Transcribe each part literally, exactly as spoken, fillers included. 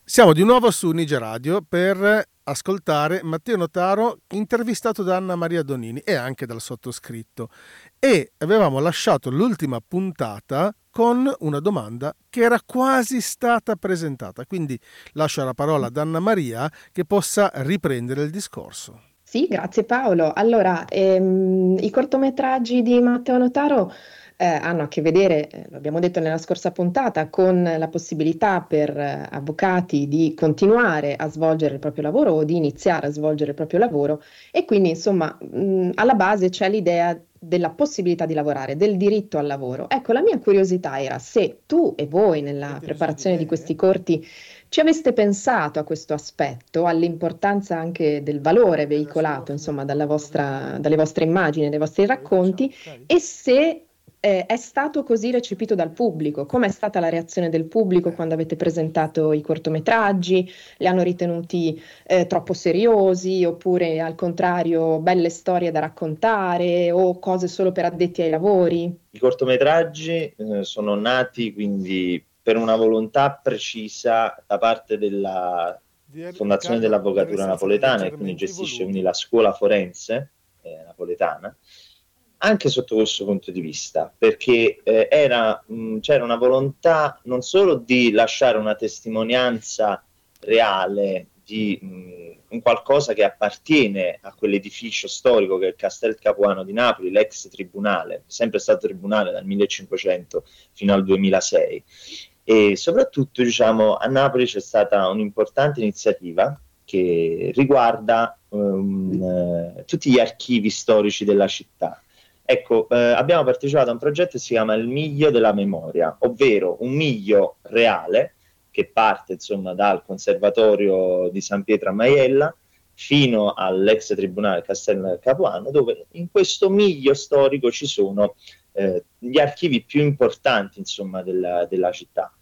Siamo di nuovo su Niger Radio per ascoltare Matteo Notaro intervistato da Anna Maria Donini e anche dal sottoscritto. E avevamo lasciato l'ultima puntata con una domanda che era quasi stata presentata. Quindi lascio la parola ad Anna Maria che possa riprendere il discorso. Sì, grazie Paolo. Allora, ehm, i cortometraggi di Matteo Notaro eh, hanno a che vedere, eh, lo abbiamo detto nella scorsa puntata, con la possibilità per eh, avvocati di continuare a svolgere il proprio lavoro o di iniziare a svolgere il proprio lavoro e quindi, insomma, mh, alla base c'è l'idea della possibilità di lavorare, del diritto al lavoro. Ecco, la mia curiosità era se tu e voi nella preparazione di questi corti ci aveste pensato a questo aspetto, all'importanza anche del valore veicolato, insomma, dalla vostra, dalle vostre immagini, dai vostri racconti, e se eh, è stato così recepito dal pubblico, com'è stata la reazione del pubblico quando avete presentato i cortometraggi, li hanno ritenuti eh, troppo seriosi, oppure al contrario belle storie da raccontare o cose solo per addetti ai lavori? I cortometraggi eh, sono nati quindi per una volontà precisa da parte della Fondazione dell'Avvocatura Napoletana, e quindi gestisce quindi la scuola forense eh, napoletana, anche sotto questo punto di vista, perché eh, era, mh, c'era una volontà non solo di lasciare una testimonianza reale di mh, un qualcosa che appartiene a quell'edificio storico che è il Castel Capuano di Napoli, l'ex tribunale, sempre stato tribunale dal millecinquecento fino al duemilasei. E soprattutto, diciamo, a Napoli c'è stata un'importante iniziativa che riguarda um, eh, tutti gli archivi storici della città. Ecco, eh, abbiamo partecipato a un progetto che si chiama Il Miglio della Memoria, ovvero un miglio reale che parte, insomma, dal Conservatorio di San Pietro a Maiella fino all'ex tribunale Castel Capuano, dove in questo miglio storico ci sono eh, gli archivi più importanti, insomma, della, della città.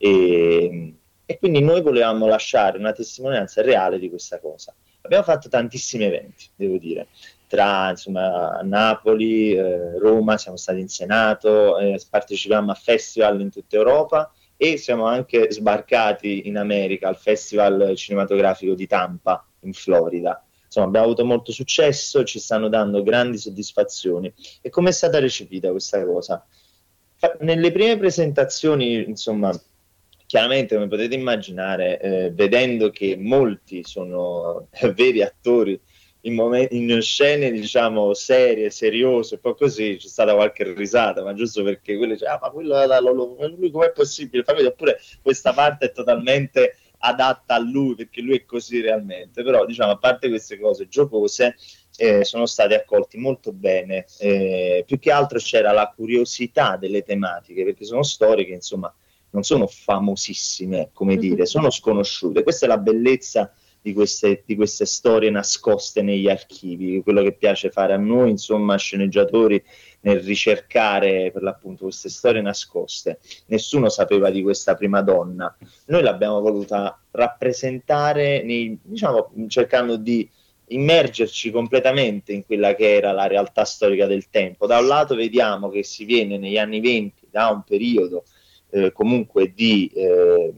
E, e quindi noi volevamo lasciare una testimonianza reale di questa cosa. Abbiamo fatto tantissimi eventi, devo dire, tra, insomma, Napoli, eh, Roma, siamo stati in Senato, eh, partecipiamo a festival in tutta Europa e siamo anche sbarcati in America al Festival Cinematografico di Tampa, in Florida. Insomma, abbiamo avuto molto successo, ci stanno dando grandi soddisfazioni. E come è stata recepita questa cosa? Nelle prime presentazioni, insomma, chiaramente, come potete immaginare, eh, vedendo che molti sono eh, veri attori in, momenti, in scene, diciamo, serie, seriose, un po' così, c'è stata qualche risata, ma giusto perché quello dice, ah, ma quello è lo, lo, lui com'è possibile? Oppure questa parte è totalmente adatta a lui, perché lui è così realmente. Però, diciamo, a parte queste cose giocose, eh, sono stati accolti molto bene. Eh, più che altro c'era la curiosità delle tematiche, perché sono storie che, insomma, non sono famosissime, come dire, sono sconosciute. Questa è la bellezza di queste, di queste storie nascoste negli archivi, quello che piace fare a noi, insomma, sceneggiatori, nel ricercare per l'appunto queste storie nascoste. Nessuno sapeva di questa prima donna. Noi l'abbiamo voluta rappresentare, nei, diciamo, cercando di immergerci completamente in quella che era la realtà storica del tempo. Da un lato vediamo che si viene negli anni venti da un periodo eh, comunque di... Eh,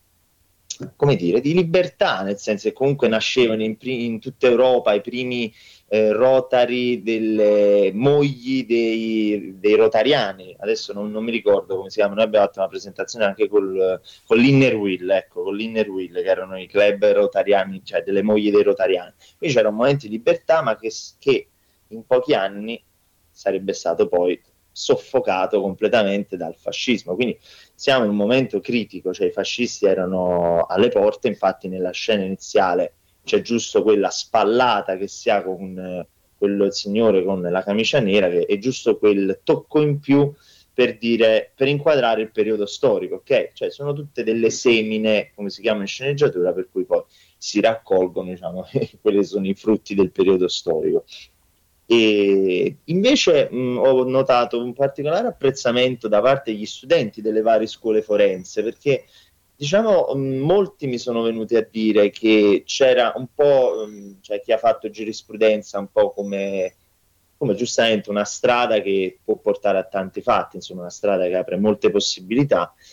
come dire, di libertà, nel senso che comunque nascevano in, in tutta Europa i primi eh, Rotary delle mogli dei, dei rotariani, adesso non, non mi ricordo come si chiama, noi abbiamo fatto una presentazione anche col, con l'Inner Wheel, ecco, con l'Inner Wheel, che erano i club rotariani, cioè delle mogli dei rotariani. Quindi c'era un momento di libertà, ma che, che in pochi anni sarebbe stato poi soffocato completamente dal fascismo. Quindi siamo in un momento critico, cioè i fascisti erano alle porte, infatti nella scena iniziale c'è giusto quella spallata che si ha con eh, quello signore con la camicia nera, che è giusto quel tocco in più per dire, per inquadrare il periodo storico, ok? Cioè sono tutte delle semine, come si chiama in sceneggiatura, per cui poi si raccolgono, diciamo, quelli sono i frutti del periodo storico. E invece mh, ho notato un particolare apprezzamento da parte degli studenti delle varie scuole forense, perché diciamo mh, molti mi sono venuti a dire che c'era un po', mh, cioè chi ha fatto giurisprudenza un po' come, come giustamente una strada che può portare a tanti fatti, insomma una strada che apre molte possibilità,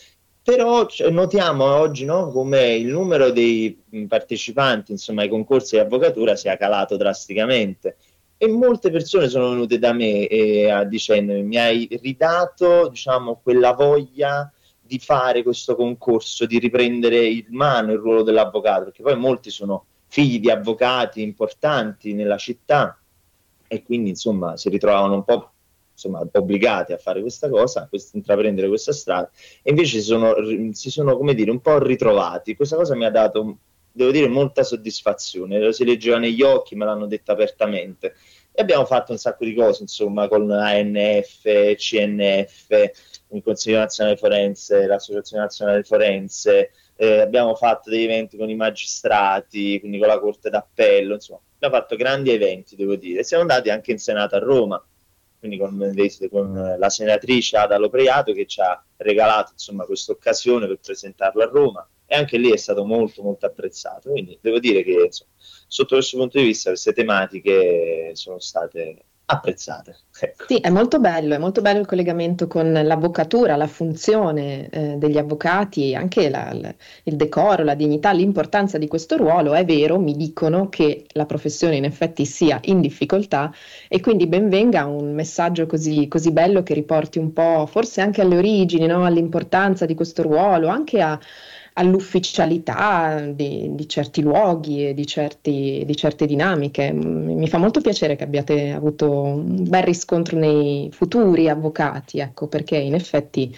Però cioè, notiamo oggi, no, come il numero dei partecipanti, insomma, ai concorsi di avvocatura sia calato drasticamente, e molte persone sono venute da me e, a, dicendo mi hai ridato, diciamo, quella voglia di fare questo concorso, di riprendere in mano il ruolo dell'avvocato, perché poi molti sono figli di avvocati importanti nella città e quindi insomma si ritrovavano un po', insomma, obbligati a fare questa cosa, a quest- intraprendere questa strada, e invece si sono, si sono, come dire, un po' ritrovati. Questa cosa mi ha dato, devo dire, molta soddisfazione, lo si leggeva negli occhi, me l'hanno detto apertamente. E abbiamo fatto un sacco di cose, insomma, con A N F, C N F, il Consiglio Nazionale Forense, l'Associazione Nazionale Forense, eh, abbiamo fatto dei eventi con i magistrati, quindi con la Corte d'Appello, insomma, abbiamo fatto grandi eventi, devo dire. Siamo andati anche in Senato a Roma, quindi con, con la senatrice Ada Lopreiato, che ci ha regalato, insomma, questa occasione per presentarlo a Roma, e anche lì è stato molto molto apprezzato. Quindi devo dire che, insomma, sotto questo punto di vista queste tematiche sono state apprezzate. Ecco. Sì, è molto bello, è molto bello il collegamento con l'avvocatura, la funzione eh, degli avvocati, anche la- la- il decoro, la dignità, l'importanza di questo ruolo. È vero, mi dicono che la professione in effetti sia in difficoltà, e quindi ben venga un messaggio così, così bello che riporti un po', forse anche alle origini, no? All'importanza di questo ruolo, anche a- all'ufficialità di, di certi luoghi e di, certi- di certe dinamiche. Mm, Mi fa molto piacere che abbiate avuto un bel riscontro nei futuri avvocati, ecco, perché in effetti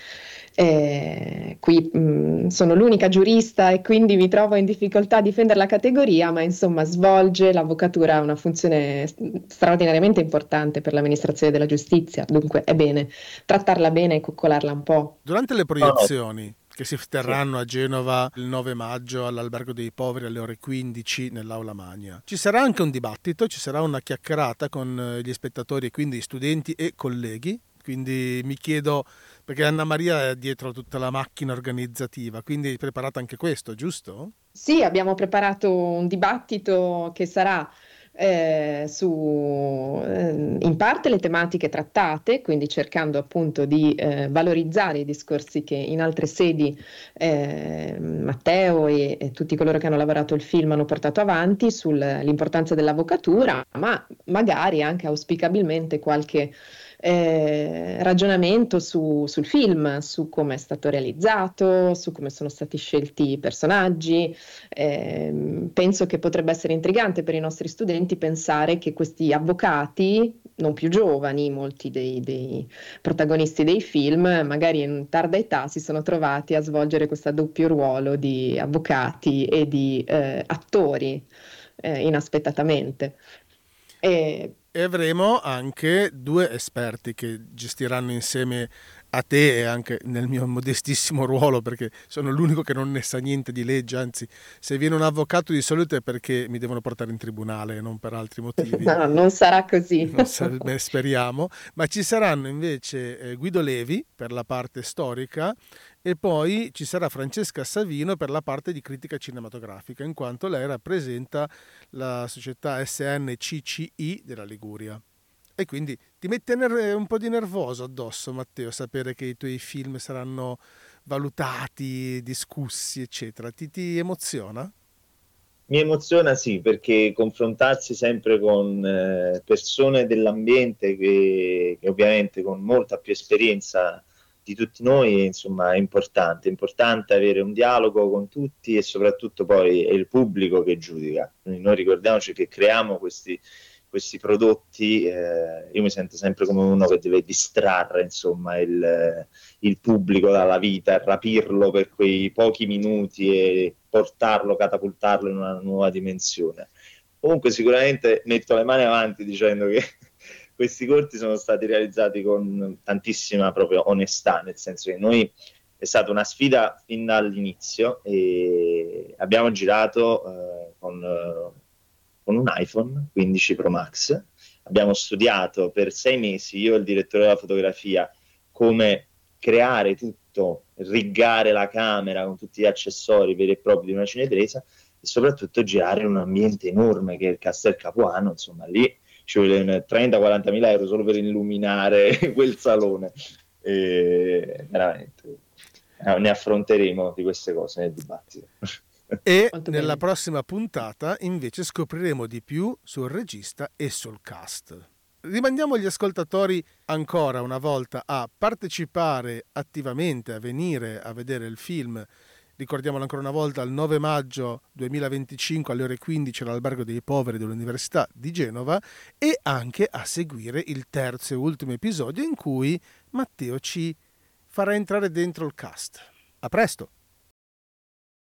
eh, qui mh, sono l'unica giurista e quindi mi trovo in difficoltà a difendere la categoria, ma insomma svolge l'avvocatura una funzione straordinariamente importante per l'amministrazione della giustizia, dunque è bene trattarla bene e coccolarla un po'. Durante le No, no, proiezioni che si sì. terranno a Genova il nove maggio all'Albergo dei Poveri alle ore quindici nell'Aula Magna, ci sarà anche un dibattito, ci sarà una chiacchierata con eh, gli spettatori e quindi studenti e colleghi. Quindi mi chiedo, perché Anna Maria è dietro tutta la macchina organizzativa, quindi hai preparato anche questo, giusto? Sì, abbiamo preparato un dibattito che sarà eh, su eh, in parte le tematiche trattate, quindi cercando appunto di eh, valorizzare i discorsi che in altre sedi eh, Matteo e, e tutti coloro che hanno lavorato il film hanno portato avanti sull'importanza dell'avvocatura, ma magari anche auspicabilmente qualche eh, ragionamento su- sul film, su come è stato realizzato, su come sono stati scelti i personaggi. Eh, penso che potrebbe essere intrigante per i nostri studenti pensare che questi avvocati, non più giovani, molti dei, dei protagonisti dei film, magari in tarda età si sono trovati a svolgere questo doppio ruolo di avvocati e di eh, attori eh, inaspettatamente. E E avremo anche due esperti che gestiranno insieme a te e anche nel mio modestissimo ruolo, perché sono l'unico che non ne sa niente di legge, anzi se viene un avvocato di solito è perché mi devono portare in tribunale, non per altri motivi. no, non sarà così. Non sa- beh, speriamo, ma ci saranno invece eh, Guido Levi per la parte storica e poi ci sarà Francesca Savino per la parte di critica cinematografica, in quanto lei rappresenta la società S N C C I della Liguria. E quindi ti mette ner- un po' di nervoso addosso, Matteo, sapere che i tuoi film saranno valutati, discussi, eccetera. Ti, ti emoziona? Mi emoziona, sì, perché confrontarsi sempre con eh, persone dell'ambiente che, che ovviamente con molta più esperienza di tutti noi, insomma, è importante. È importante avere un dialogo con tutti e soprattutto poi è il pubblico che giudica. Quindi noi ricordiamoci che creiamo questi, questi prodotti, eh, io mi sento sempre come uno che deve distrarre, insomma, il, il pubblico dalla vita, rapirlo per quei pochi minuti e portarlo, catapultarlo in una nuova dimensione. Comunque sicuramente metto le mani avanti dicendo che questi corti sono stati realizzati con tantissima proprio onestà, nel senso che noi è stata una sfida fin dall'inizio e abbiamo girato eh, con, eh, con un iPhone quindici Pro Max, abbiamo studiato per sei mesi, io e il direttore della fotografia, come creare tutto, riggare la camera con tutti gli accessori veri e propri di una cinepresa e soprattutto girare in un ambiente enorme che è il Castel Capuano, insomma lì ci vogliono trenta quaranta mila euro solo per illuminare quel salone, e veramente. eh, ne affronteremo di queste cose nel dibattito. E Molto nella bene. prossima puntata invece scopriremo di più sul regista e sul cast. Rimandiamo gli ascoltatori ancora una volta a partecipare attivamente, a venire a vedere il film. Ricordiamolo ancora una volta, il nove maggio duemilaventicinque alle ore quindici all'Albergo dei Poveri dell'Università di Genova, e anche a seguire il terzo e ultimo episodio in cui Matteo ci farà entrare dentro il cast. A presto!